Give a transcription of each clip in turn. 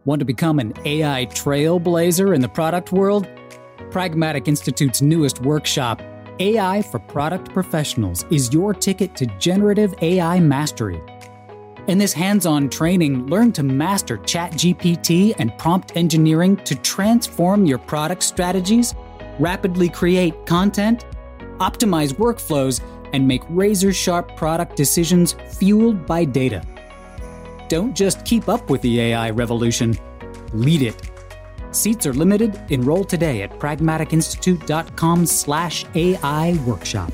Want to become an AI trailblazer in the product world? Pragmatic Institute's newest workshop, AI for Product Professionals, is your ticket to generative AI mastery. In this hands-on training, learn to master ChatGPT and prompt engineering to transform your product strategies, rapidly create content, optimize workflows, and make razor-sharp product decisions fueled by data. Don't just keep up with the AI revolution, lead it. Seats are limited. Enroll today at pragmaticinstitute.com/AI workshop.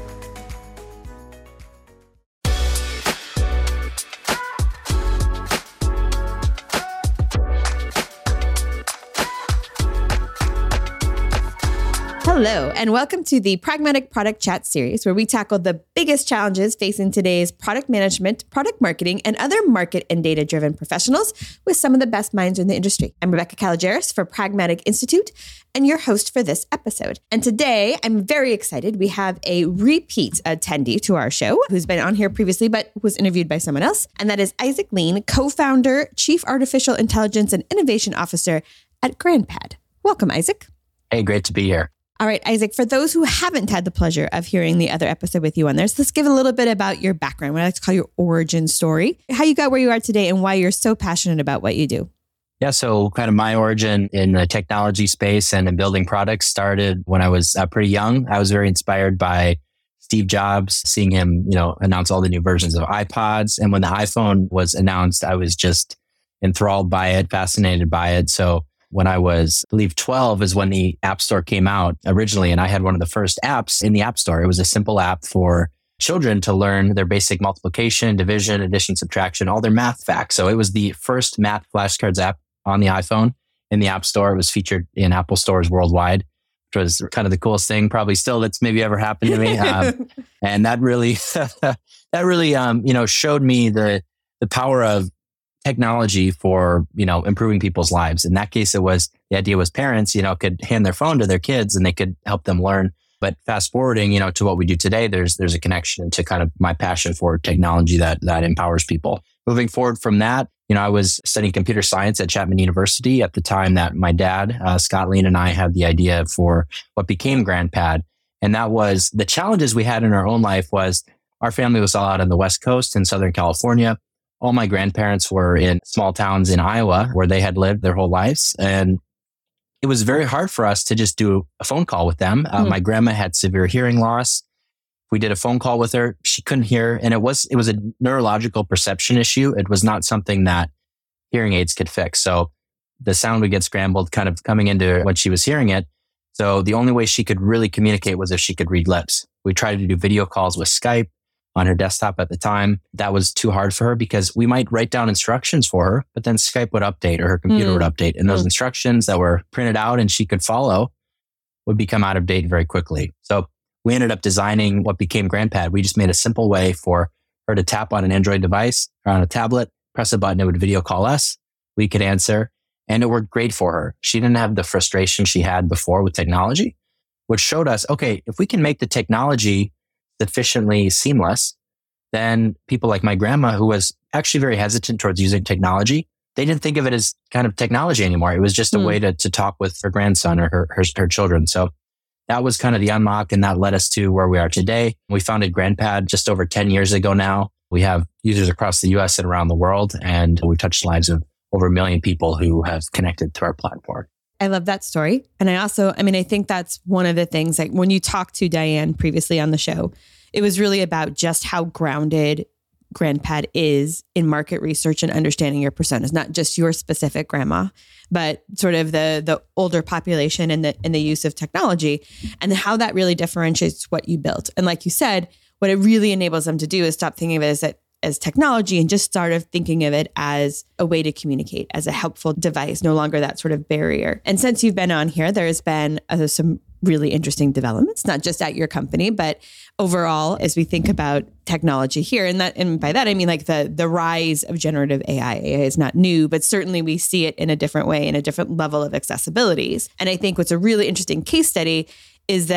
Hello, and welcome to the Pragmatic Product Chat series, where we tackle the biggest challenges facing today's product management, product marketing, and other market and data-driven professionals with some of the best minds in the industry. I'm Rebecca Kalogeris for Pragmatic Institute and your host for this episode. And today, I'm very excited. We have a repeat attendee to our show who's been on here previously, but was interviewed by someone else. And that is Isaac Lean, co-founder, Chief Artificial Intelligence and Innovation Officer at GrandPad. Welcome, Isaac. Hey, great to be here. All right, Isaac, for those who haven't had the pleasure of hearing the other episode with you on this, let's give a little bit about your background, what I like to call your origin story, how you got where you are today and why you're so passionate about what you do. Yeah, so kind of my origin in the technology space and in building products started when I was pretty young. I was very inspired by Steve Jobs, seeing him, announce all the new versions of iPods. And when the iPhone was announced, I was just enthralled by it, fascinated by it. So when I was, I believe 12 is when the App Store came out originally. And I had one of the first apps in the App Store. It was a simple app for children to learn their basic multiplication, division, addition, subtraction, all their math facts. So it was the first math flashcards app on the iPhone in the App Store. It was featured in Apple stores worldwide, which was kind of the coolest thing probably still that's maybe ever happened to me. And that really, showed me the power of technology for, improving people's lives. In that case, the idea was parents, could hand their phone to their kids and they could help them learn. But fast forwarding, to what we do today, there's a connection to kind of my passion for technology that empowers people. Moving forward from that, I was studying computer science at Chapman University at the time that my dad, Scott Lean, and I had the idea for what became GrandPad. And that was the challenges we had in our own life was our family was all out on the West Coast in Southern California. All my grandparents were in small towns in Iowa where they had lived their whole lives. And it was very hard for us to just do a phone call with them. My grandma had severe hearing loss. We did a phone call with her. She couldn't hear. And it was a neurological perception issue. It was not something that hearing aids could fix. So the sound would get scrambled kind of coming into when she was hearing it. So the only way she could really communicate was if she could read lips. We tried to do video calls with Skype on her desktop at the time. That was too hard for her because we might write down instructions for her, but then Skype would update or her computer would update. And those instructions that were printed out and she could follow would become out of date very quickly. So we ended up designing what became GrandPad. We just made a simple way for her to tap on an Android device or on a tablet, press a button, it would video call us. We could answer and it worked great for her. She didn't have the frustration she had before with technology, which showed us, okay, if we can make the technology sufficiently seamless, then people like my grandma, who was actually very hesitant towards using technology, they didn't think of it as kind of technology anymore. It was just a way to talk with her grandson or her children. So that was kind of the unlock, and that led us to where we are today. We founded GrandPad just over 10 years ago now. We have users across the US and around the world, and we've touched the lives of over 1 million people who have connected to our platform. I love that story. And I think that's one of the things, like when you talked to Diane previously on the show, it was really about just how grounded GrandPad is in market research and understanding your personas, not just your specific grandma, but sort of the older population and the use of technology and how that really differentiates what you built. And like you said, what it really enables them to do is stop thinking of it as technology and just start thinking of it as a way to communicate, as a helpful device, no longer that sort of barrier. And since you've been on here, there's been some really interesting developments, not just at your company, but overall, as we think about technology here. And by that, I mean like the rise of generative AI. AI is not new, but certainly we see it in a different way, in a different level of accessibilities. And I think what's a really interesting case study is that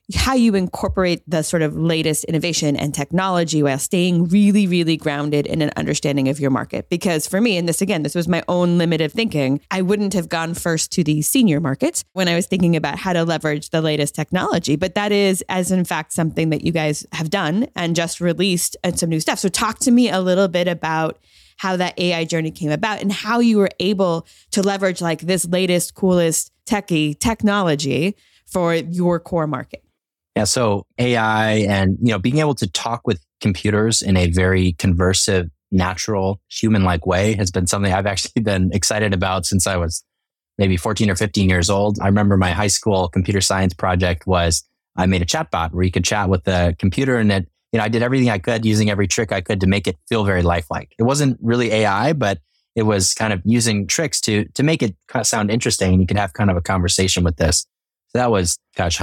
how you incorporate the sort of latest innovation and technology while staying really, really grounded in an understanding of your market. Because for me, and this was my own limited thinking, I wouldn't have gone first to the senior market when I was thinking about how to leverage the latest technology. But that is, as in fact, something that you guys have done and just released and some new stuff. So talk to me a little bit about how that AI journey came about and how you were able to leverage like this latest, coolest technology for your core market. Yeah. So AI and, being able to talk with computers in a very conversive, natural, human-like way has been something I've actually been excited about since I was maybe 14 or 15 years old. I remember my high school computer science project was I made a chatbot where you could chat with the computer, and it, I did everything I could using every trick I could to make it feel very lifelike. It wasn't really AI, but it was kind of using tricks to make it kind of sound interesting. And you could have kind of a conversation with this. So that was,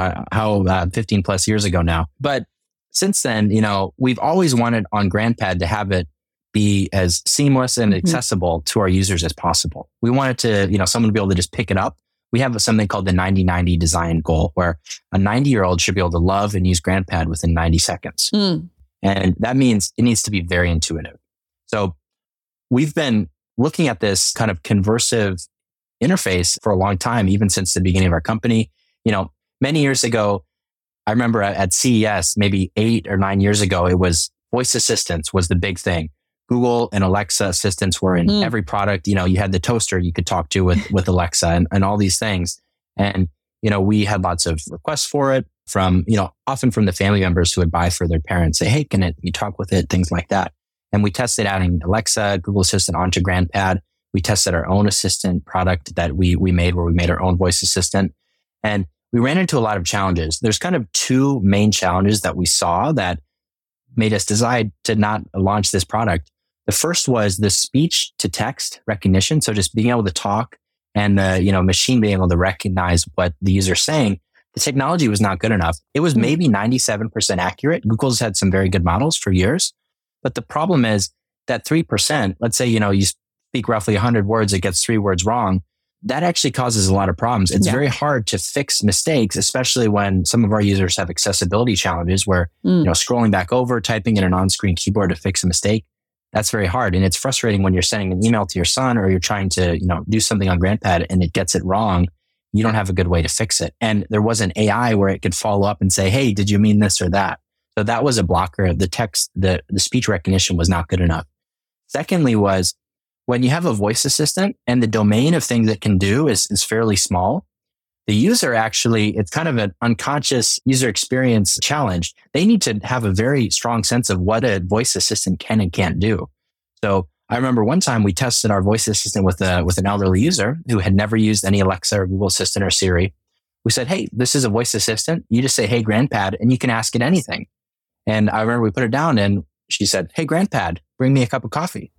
how 15 plus years ago now. But since then, we've always wanted on GrandPad to have it be as seamless and accessible to our users as possible. We wanted to, someone to be able to just pick it up. We have something called the 90-90 design goal, where a 90-year-old should be able to love and use GrandPad within 90 seconds. And that means it needs to be very intuitive. So we've been looking at this kind of conversive interface for a long time, even since the beginning of our company. Many years ago, I remember at CES, maybe 8 or 9 years ago, it was voice assistants was the big thing. Google and Alexa assistants were in every product. You had the toaster you could talk to with Alexa and all these things. And, we had lots of requests for it from, often from the family members who would buy for their parents, say, hey, can you talk with it? Things like that. And we tested adding Alexa, Google Assistant onto GrandPad. We tested our own assistant product that we made, where we made our own voice assistant. And we ran into a lot of challenges. There's kind of two main challenges that we saw that made us decide to not launch this product. The first was the speech to text recognition. So just being able to talk and the, machine being able to recognize what the user's saying. The technology was not good enough. It was maybe 97% accurate. Google's had some very good models for years. But the problem is that 3%, let's say, you speak roughly 100 words, it gets 3 words wrong. That actually causes a lot of problems. It's very hard to fix mistakes, especially when some of our users have accessibility challenges where, scrolling back over, typing in an on-screen keyboard to fix a mistake, that's very hard. And it's frustrating when you're sending an email to your son or you're trying to, do something on GrandPad and it gets it wrong. You don't have a good way to fix it. And there was an AI where it could follow up and say, hey, did you mean this or that? So that was a blocker. The text, the speech recognition was not good enough. Secondly was, when you have a voice assistant and the domain of things it can do is fairly small, the user actually, it's kind of an unconscious user experience challenge. They need to have a very strong sense of what a voice assistant can and can't do. So I remember one time we tested our voice assistant with an elderly user who had never used any Alexa or Google Assistant or Siri. We said, hey, this is a voice assistant. You just say, hey, GrandPad, and you can ask it anything. And I remember we put it down and she said, hey, GrandPad, bring me a cup of coffee.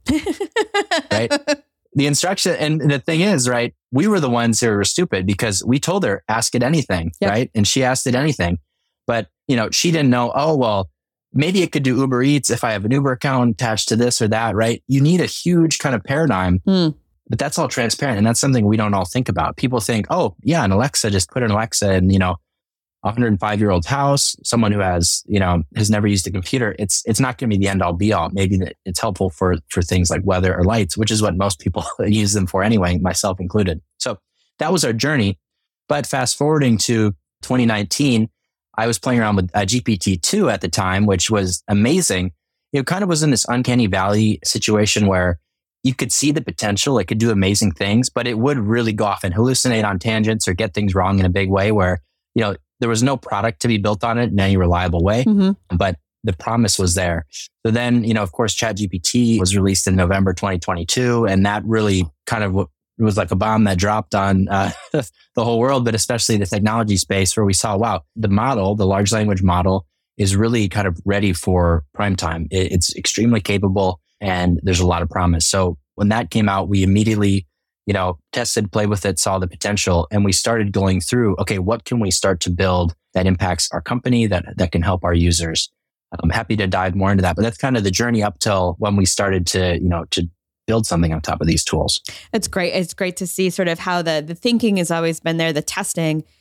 Right? The instruction, and the thing is, right, we were the ones who were stupid because we told her, ask it anything, right? And she asked it anything. But, she didn't know, oh, well, maybe it could do Uber Eats if I have an Uber account attached to this or that, right? You need a huge kind of paradigm, but that's all transparent. And that's something we don't all think about. People think, oh, yeah, an Alexa, just put an Alexa in, a 105-year-old house, someone who has never used a computer. It's not going to be the end all be all. Maybe it's helpful for things like weather or lights, which is what most people use them for anyway, myself included. So that was our journey. But fast forwarding to 2019, I was playing around with GPT-2 at the time, which was amazing. It kind of was in this uncanny valley situation where you could see the potential. It could do amazing things, but it would really go off and hallucinate on tangents or get things wrong in a big way where, there was no product to be built on it in any reliable way, but the promise was there. So then, of course, ChatGPT was released in November 2022, and that really kind of was like a bomb that dropped on the whole world, but especially the technology space where we saw, wow, the large language model is really kind of ready for prime time. It's extremely capable and there's a lot of promise. So when that came out, we immediately tested, played with it, saw the potential, and we started going through, okay, what can we start to build that impacts our company, that can help our users? I'm happy to dive more into that, but that's kind of the journey up till when we started to build something on top of these tools. It's great. It's great to see sort of how the thinking has always been there, the testing,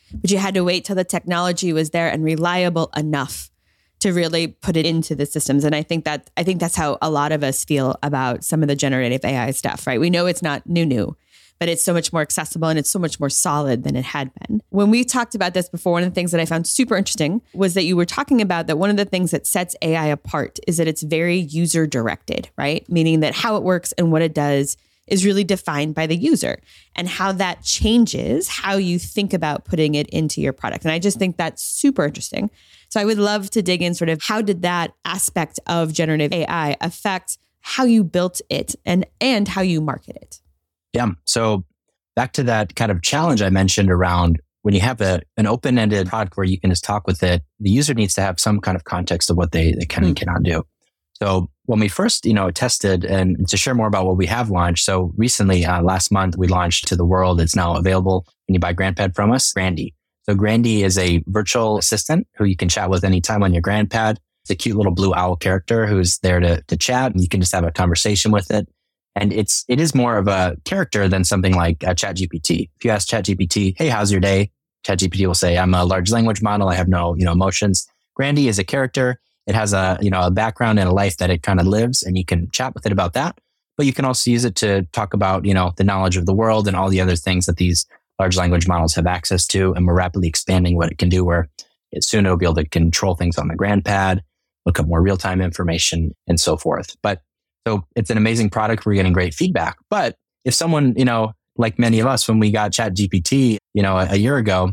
but you had to wait till the technology was there and reliable enough to really put it into the systems. And I think that's how a lot of us feel about some of the generative AI stuff, right? We know it's not new, but it's so much more accessible and it's so much more solid than it had been. When we talked about this before, one of the things that I found super interesting was that you were talking about that one of the things that sets AI apart is that it's very user directed, right? Meaning that how it works and what it does is really defined by the user, and how that changes how you think about putting it into your product. And I just think that's super interesting. So I would love to dig in sort of how did that aspect of generative AI affect how you built it and how you market it? Yeah. So back to that kind of challenge I mentioned around when you have an open-ended product where you can just talk with it, the user needs to have some kind of context of what they can and cannot do. So when we first, tested, and to share more about what we have launched. So recently, last month, we launched to the world. It's now available when you buy GrandPad from us, Grandy. So Grandy is a virtual assistant who you can chat with anytime on your GrandPad. It's a cute little blue owl character who's there to chat, and you can just have a conversation with it. And it is more of a character than something like ChatGPT. If you ask ChatGPT, hey, how's your day? ChatGPT will say, I'm a large language model. I have no, emotions. Grandy is a character. It has a background and a life that it kind of lives, and you can chat with it about that. But you can also use it to talk about, the knowledge of the world and all the other things that these large language models have access to. And we're rapidly expanding what it can do, where soon it'll be able to control things on the GrandPad, look up more real-time information, and so forth. But so it's an amazing product. We're getting great feedback. But if someone, like many of us, when we got ChatGPT, a year ago,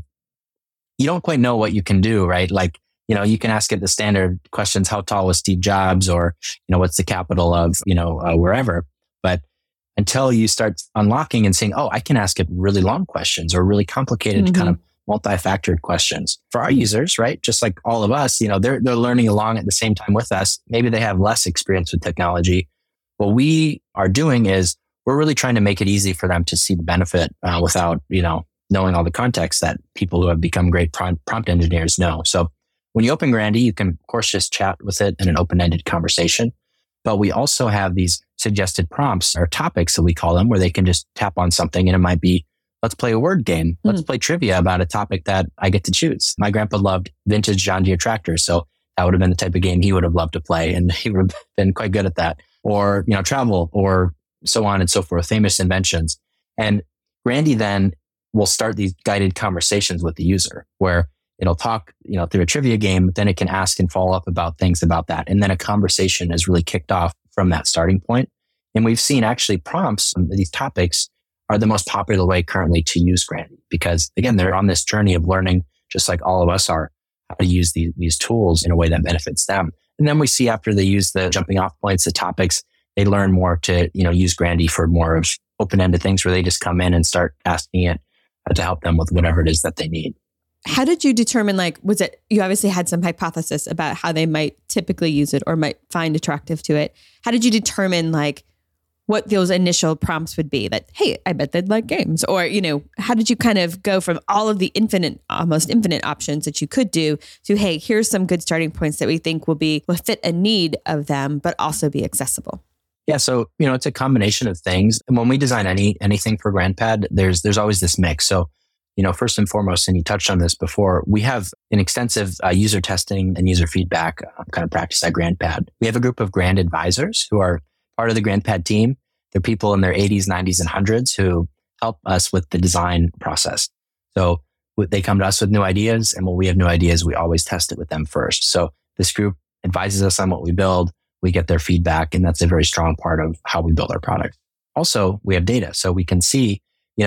you don't quite know what you can do, right? Like, you can ask it the standard questions, how tall was Steve Jobs, or, what's the capital of, wherever. But until you start unlocking and saying, oh, I can ask it really long questions or really complicated kind of multi-factored questions for our users, right? Just like all of us, they're learning along at the same time with us. Maybe they have less experience with technology. What we are doing is we're really trying to make it easy for them to see the benefit without, knowing all the context that people who have become great prompt engineers know. So when you open Grandy, you can, of course, just chat with it in an open-ended conversation. But we also have these suggested prompts or topics that we call them, where they can just tap on something, and it might be, let's play a word game. Let's play trivia about a topic that I get to choose. My grandpa loved vintage John Deere tractors, so that would have been the type of game he would have loved to play, and he would have been quite good at that. Or, travel, or so on and so forth, famous inventions. And Grandy then will start these guided conversations with the user, where it'll talk, through a trivia game, but then it can ask and follow up about things about that. And then a conversation is really kicked off from that starting point. And we've seen actually prompts, these topics are the most popular way currently to use Grandy, because again, they're on this journey of learning, just like all of us are, how to use these tools in a way that benefits them. And then we see after they use the jumping off points, the topics, they learn more to, use Grandy for more of open-ended things, where they just come in and start asking it to help them with whatever it is that they need. How did you determine, you obviously had some hypothesis about how they might typically use it or might find attractive to it. How did you determine what those initial prompts would be that, hey, I bet they'd like games? Or, how did you kind of go from all of the almost infinite options that you could do to, hey, here's some good starting points that we think will fit a need of them, but also be accessible? Yeah. So, it's a combination of things. And when we design anything for GrandPad, there's always this mix. So, first and foremost, and you touched on this before, we have an extensive user testing and user feedback kind of practice at GrandPad. We have a group of Grand advisors who are part of the GrandPad team. They're people in their 80s, 90s, and 100s who help us with the design process. So they come to us with new ideas, and when we have new ideas, we always test it with them first. So this group advises us on what we build. We get their feedback, and that's a very strong part of how we build our product. Also, we have data, so we can see,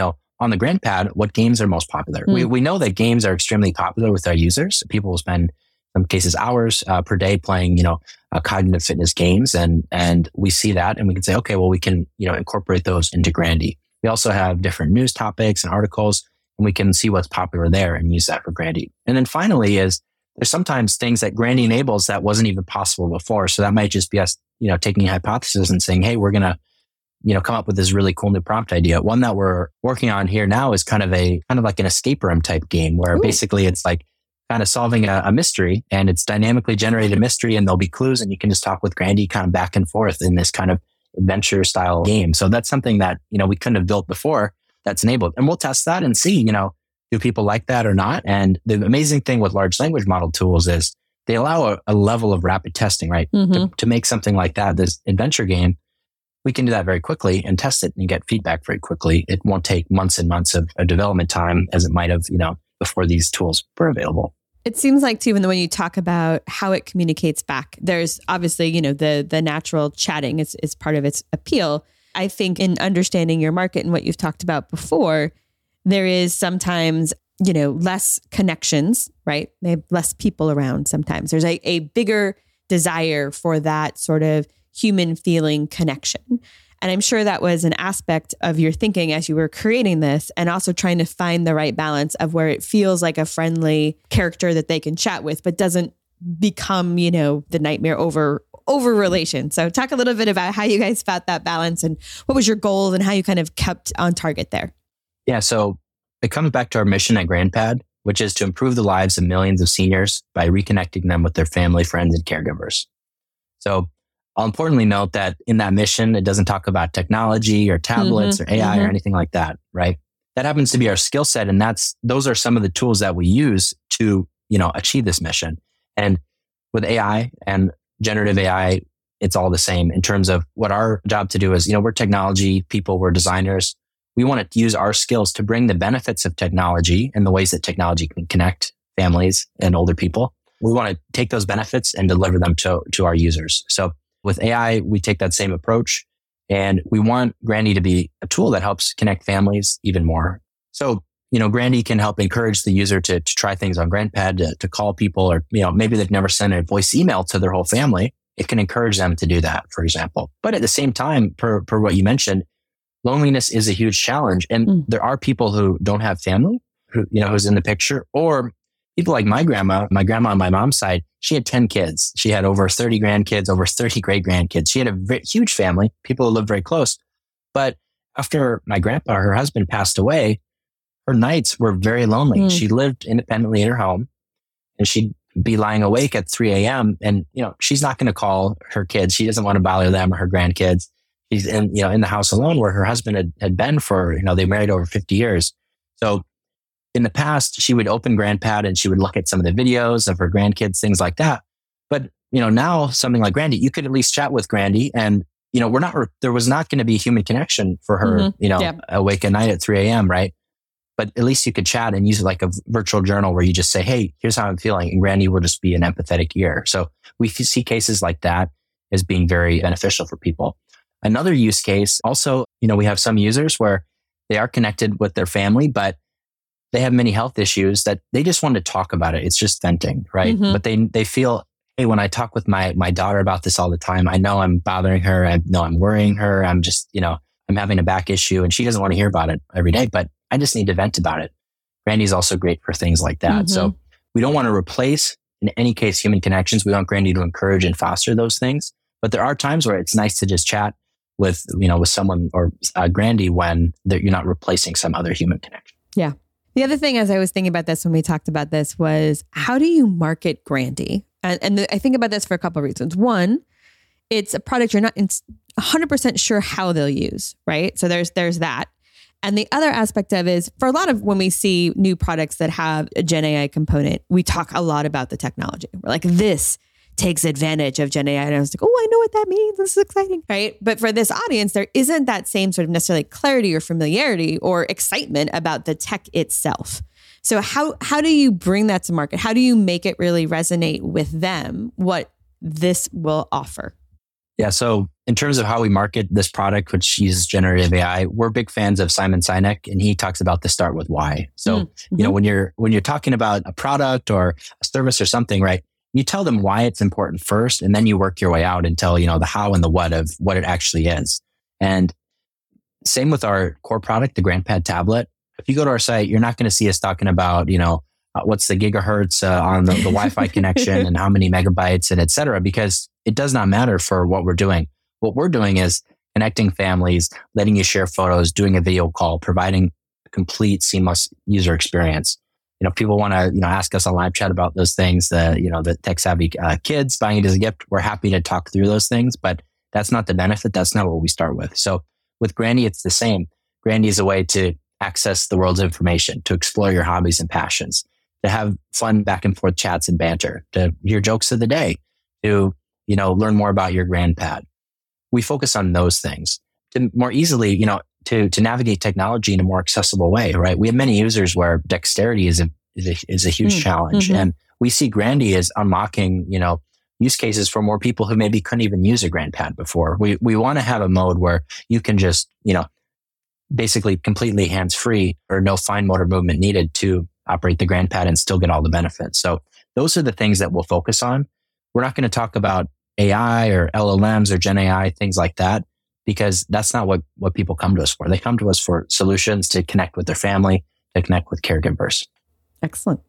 on the GrandPad, what games are most popular. We know that games are extremely popular with our users. People will spend, in some cases, hours per day playing, cognitive fitness games. And we see that, and we can say, okay, well, we can, incorporate those into Grandy. We also have different news topics and articles, and we can see what's popular there and use that for Grandy. And then finally there's sometimes things that Grandy enables that wasn't even possible before. So that might just be us, taking a hypothesis and saying, hey, we're going to, come up with this really cool new prompt idea. One that we're working on here now is kind of like an escape room type game, where basically it's like kind of solving a mystery, and it's dynamically generated mystery, and there'll be clues, and you can just talk with Grandy kind of back and forth in this kind of adventure style game. So that's something that, we couldn't have built before that's enabled. And we'll test that and see, do people like that or not? And the amazing thing with large language model tools is they allow a level of rapid testing, right? To make something like that, this adventure game, we can do that very quickly and test it and get feedback very quickly. It won't take months and months of development time as it might have, before these tools were available. It seems like too, when you talk about how it communicates back, there's obviously, the natural chatting is part of its appeal. I think in understanding your market and what you've talked about before, there is sometimes, less connections, right? They have less people around sometimes. There's a bigger desire for that sort of human feeling connection. And I'm sure that was an aspect of your thinking as you were creating this, and also trying to find the right balance of where it feels like a friendly character that they can chat with, but doesn't become, the nightmare over relation. So talk a little bit about how you guys found that balance and what was your goal and how you kind of kept on target there. Yeah. So it comes back to our mission at GrandPad, which is to improve the lives of millions of seniors by reconnecting them with their family, friends, and caregivers. So I'll importantly note that in that mission, it doesn't talk about technology or tablets or AI or anything like that, right? That happens to be our skill set. And those are some of the tools that we use to, achieve this mission. And with AI and generative AI, it's all the same in terms of what our job to do is, we're technology people, we're designers. We want to use our skills to bring the benefits of technology and the ways that technology can connect families and older people. We want to take those benefits and deliver them to our users. So with AI, we take that same approach, and we want Grandy to be a tool that helps connect families even more. So, Grandy can help encourage the user to try things on GrandPad, to call people, or, maybe they've never sent a voice email to their whole family. It can encourage them to do that, for example. But at the same time, per what you mentioned, loneliness is a huge challenge. And there are people who don't have family, who's in the picture, or people like my grandma on my mom's side, she had 10 kids. She had over 30 grandkids, over 30 great grandkids. She had a huge family, people who lived very close. But after my grandpa, her husband, passed away, her nights were very lonely. She lived independently in her home, and she'd be lying awake at 3 a.m. And, she's not going to call her kids. She doesn't want to bother them or her grandkids. She's in the house alone where her husband had been for, they married over 50 years. So in the past, she would open GrandPad and she would look at some of the videos of her grandkids, things like that. But, now something like Grandy, you could at least chat with Grandy, and, there was not going to be a human connection for her, awake at night at 3 a.m., right? But at least you could chat and use it like a virtual journal where you just say, hey, here's how I'm feeling. And Grandy will just be an empathetic ear. So we see cases like that as being very beneficial for people. Another use case also, we have some users where they are connected with their family, but they have many health issues that they just want to talk about it. It's just venting, right? But they feel, hey, when I talk with my daughter about this all the time, I know I'm bothering her. I know I'm worrying her. I'm just, I'm having a back issue, and she doesn't want to hear about it every day, but I just need to vent about it. Grandy's also great for things like that. So we don't want to replace, in any case, human connections. We want Grandy to encourage and foster those things. But there are times where it's nice to just chat with someone or Grandy when you're not replacing some other human connection. Yeah. The other thing, as I was thinking about this when we talked about this, was how do you market Grandy? And I think about this for a couple of reasons. One, it's a product you're not 100% sure how they'll use, right? So there's that. And the other aspect of is, for a lot of when we see new products that have a Gen AI component, we talk a lot about the technology. We're like, this takes advantage of Gen AI. And I was like, oh, I know what that means. This is exciting, right? But for this audience, there isn't that same sort of necessarily clarity or familiarity or excitement about the tech itself. So how do you bring that to market? How do you make it really resonate with them, what this will offer? Yeah. So in terms of how we market this product, which uses generative AI, we're big fans of Simon Sinek, and he talks about the start with why. So, when you're talking about a product or a service or something, right? You tell them why it's important first, and then you work your way out until, the how and the what of what it actually is. And same with our core product, the GrandPad tablet. If you go to our site, you're not going to see us talking about, what's the gigahertz on the Wi-Fi connection and how many megabytes and et cetera, because it does not matter for what we're doing. What we're doing is connecting families, letting you share photos, doing a video call, providing a complete seamless user experience. People want to, ask us on live chat about those things, the tech savvy kids buying it as a gift. We're happy to talk through those things, but that's not the benefit. That's not what we start with. So with Grandy, it's the same. Grandy is a way to access the world's information, to explore your hobbies and passions, to have fun back and forth chats and banter, to hear jokes of the day, to, learn more about your grandpad. We focus on those things to more easily, to navigate technology in a more accessible way, right? We have many users where dexterity is a huge challenge. And we see Grandy as unlocking, use cases for more people who maybe couldn't even use a grandpad before. We want to have a mode where you can just, basically completely hands-free or no fine motor movement needed to operate the grandpad and still get all the benefits. So those are the things that we'll focus on. We're not going to talk about AI or LLMs or Gen AI, things like that, because that's not what people come to us for. They come to us for solutions to connect with their family, to connect with caregivers. Excellent.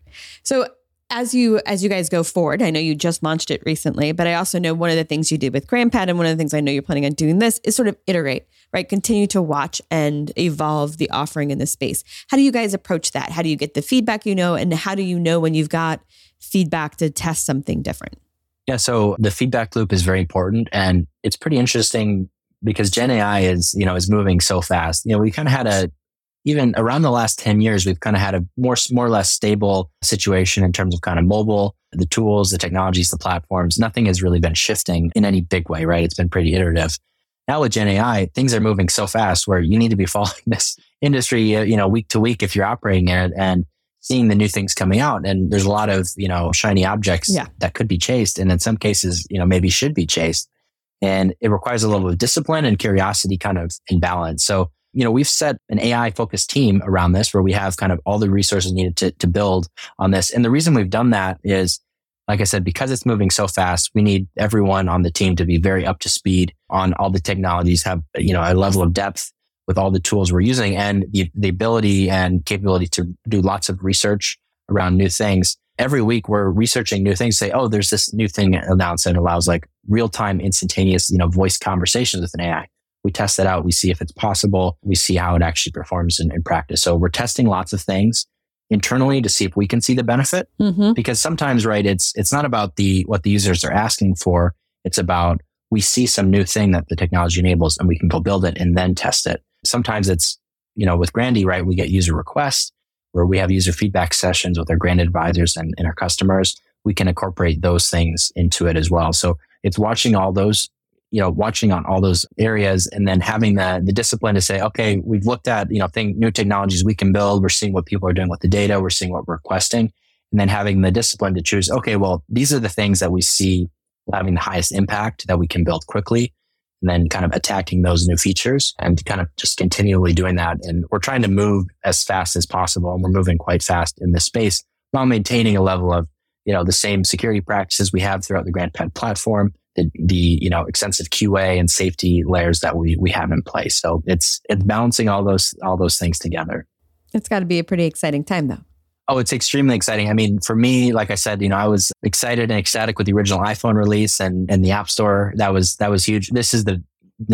So as you guys go forward, I know you just launched it recently, but I also know one of the things you did with GrandPad, and one of the things I know you're planning on doing this, is sort of iterate, right? Continue to watch and evolve the offering in this space. How do you guys approach that? How do you get the feedback and how do you know when you've got feedback to test something different? Yeah, so the feedback loop is very important, and it's pretty interesting because Gen AI is moving so fast. We kind of had even around the last 10 years, we've kind of had a more or less stable situation in terms of kind of mobile, the tools, the technologies, the platforms. Nothing has really been shifting in any big way, right? It's been pretty iterative. Now with Gen AI, things are moving so fast where you need to be following this industry, week to week if you're operating in it and seeing the new things coming out. And there's a lot of, shiny objects that could be chased. And in some cases, maybe should be chased. And it requires a little bit of discipline and curiosity kind of in balance. So, we've set an AI focused team around this where we have kind of all the resources needed to build on this. And the reason we've done that is, like I said, because it's moving so fast, we need everyone on the team to be very up to speed on all the technologies, have, a level of depth with all the tools we're using and the ability and capability to do lots of research around new things. Every week we're researching new things, say, oh, there's this new thing announced that allows like real-time instantaneous, voice conversations with an AI. We test that out. We see if it's possible. We see how it actually performs in practice. So we're testing lots of things internally to see if we can see the benefit. Because sometimes, right, it's not about what the users are asking for. It's about we see some new thing that the technology enables and we can go build it and then test it. Sometimes it's, with Grandy, right, we get user requests where we have user feedback sessions with our Grand advisors and our customers. We can incorporate those things into it as well. So it's watching all those, watching on all those areas and then having the discipline to say, okay, we've looked at, new technologies we can build. We're seeing what people are doing with the data. We're seeing what we're requesting. And then having the discipline to choose, okay, well, these are the things that we see having the highest impact that we can build quickly. And then kind of attacking those new features and kind of just continually doing that. And we're trying to move as fast as possible. And we're moving quite fast in this space while maintaining a level of, the same security practices we have throughout the GrandPad platform, the extensive QA and safety layers that we have in place. So it's balancing all those things together. It's got to be a pretty exciting time though. Oh, it's extremely exciting. I mean, for me, like I said, I was excited and ecstatic with the original iPhone release and the App Store. That was huge. This is the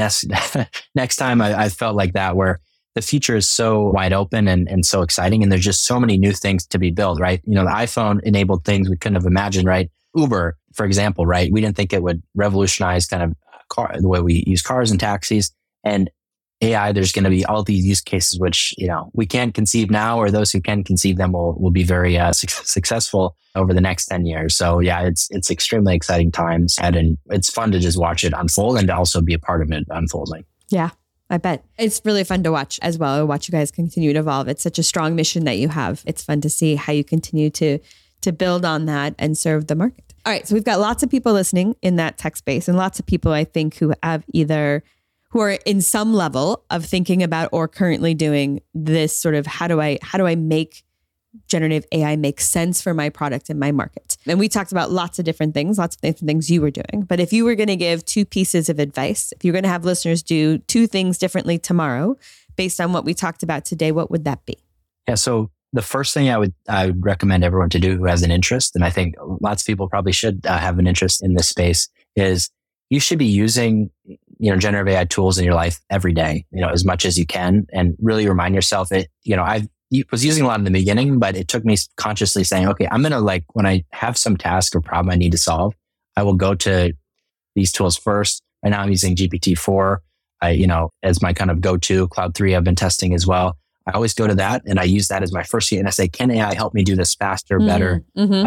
next time I felt like that, where the future is so wide open and so exciting. And there's just so many new things to be built, right? The iPhone enabled things we couldn't have imagined, right? Uber, for example, right? We didn't think it would revolutionize kind of the way we use cars and taxis. And AI, there's going to be all these use cases, which, we can't conceive now, or those who can conceive them will be very successful over the next 10 years. So yeah, it's extremely exciting times and it's fun to just watch it unfold and to also be a part of it unfolding. Yeah, I bet. It's really fun to watch as well. I watch you guys continue to evolve. It's such a strong mission that you have. It's fun to see how you continue to build on that and serve the market. All right. So we've got lots of people listening in that tech space and lots of people, I think, who are in some level of thinking about or currently doing this sort of how do I make generative AI make sense for my product and my market? And we talked about lots of different things you were doing. But if you were going to give 2 pieces of advice, if you're going to have listeners do 2 things differently tomorrow, based on what we talked about today, what would that be? Yeah. So the first thing I would recommend everyone to do who has an interest, and I think lots of people probably should have an interest in this space, is you should be using, generative AI tools in your life every day, as much as you can, and really remind yourself it. I was using a lot in the beginning, but it took me consciously saying, okay, I'm going to when I have some task or problem I need to solve, I will go to these tools first. Right now I'm using GPT-4, as my kind of go-to. Cloud 3 I've been testing as well. I always go to that and I use that as my first key. And I say, can AI help me do this faster, better,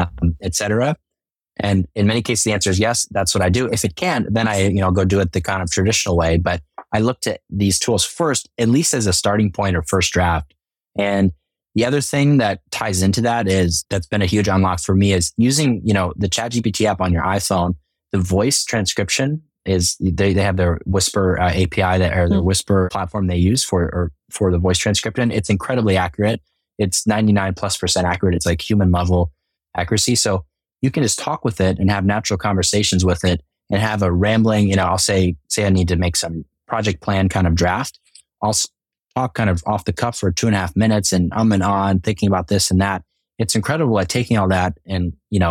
et cetera? And in many cases, the answer is yes. That's what I do. If it can, then I, go do it the kind of traditional way. But I looked at these tools first, at least as a starting point or first draft. And the other thing that ties into that that's been a huge unlock for me is using, the ChatGPT app on your iPhone. The voice transcription is they have their Whisper API or their Whisper platform they use for the voice transcription. It's incredibly accurate. It's 99+% accurate. It's like human level accuracy. So you can just talk with it and have natural conversations with it and have a rambling, I'll say I need to make some project plan kind of draft. I'll talk kind of off the cuff for 2.5 minutes and on thinking about this and that. It's incredible at taking all that and,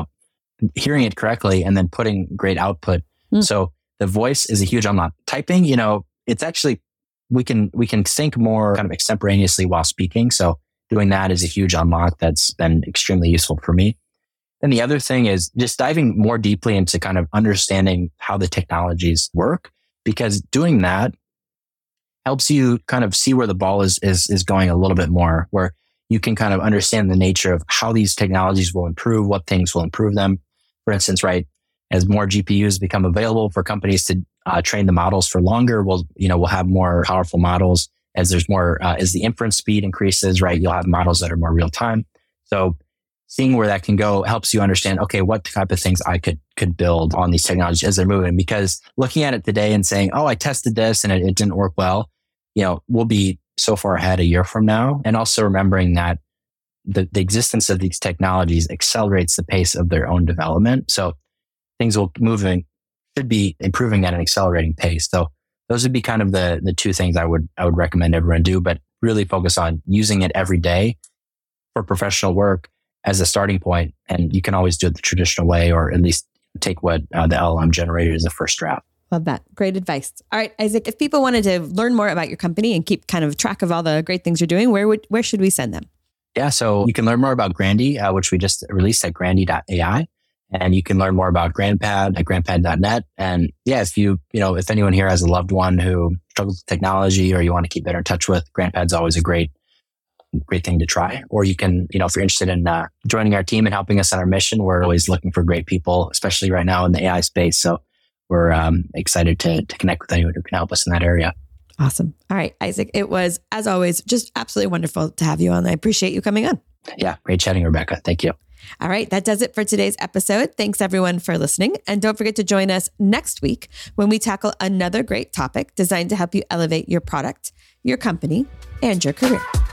hearing it correctly and then putting great output. So the voice is a huge unlock. Typing, it's actually, we can think more kind of extemporaneously while speaking. So doing that is a huge unlock that's been extremely useful for me. And the other thing is just diving more deeply into kind of understanding how the technologies work, because doing that helps you kind of see where the ball is going a little bit more, where you can kind of understand the nature of how these technologies will improve, what things will improve them. For instance, right, as more GPUs become available for companies to train the models for longer, we'll have more powerful models. As there's more, as the inference speed increases, right, you'll have models that are more real time. So seeing where that can go helps you understand, okay, what type of things I could build on these technologies as they're moving. Because looking at it today and saying, oh, I tested this and it didn't work well, we'll be so far ahead a year from now. And also remembering that the existence of these technologies accelerates the pace of their own development. So things should be improving at an accelerating pace. So those would be kind of the two things I would recommend everyone do, but really focus on using it every day for professional work as a starting point. And you can always do it the traditional way, or at least take what the LLM generated as a first draft. Love that. Great advice. All right, Isaac, if people wanted to learn more about your company and keep kind of track of all the great things you're doing, where should we send them? Yeah, so you can learn more about Grandy, which we just released at grandy.ai. And you can learn more about GrandPad at grandpad.net. And yeah, if anyone here has a loved one who struggles with technology or you want to keep better in touch with, GrandPad's always a great thing to try. Or you can, if you're interested in joining our team and helping us on our mission, we're always looking for great people, especially right now in the AI space. So we're excited to connect with anyone who can help us in that area. Awesome. All right, Isaac, it was, as always, just absolutely wonderful to have you on. I appreciate you coming on. Yeah, great chatting, Rebecca. Thank you. All right, that does it for today's episode. Thanks everyone for listening. And don't forget to join us next week when we tackle another great topic designed to help you elevate your product, your company, and your career.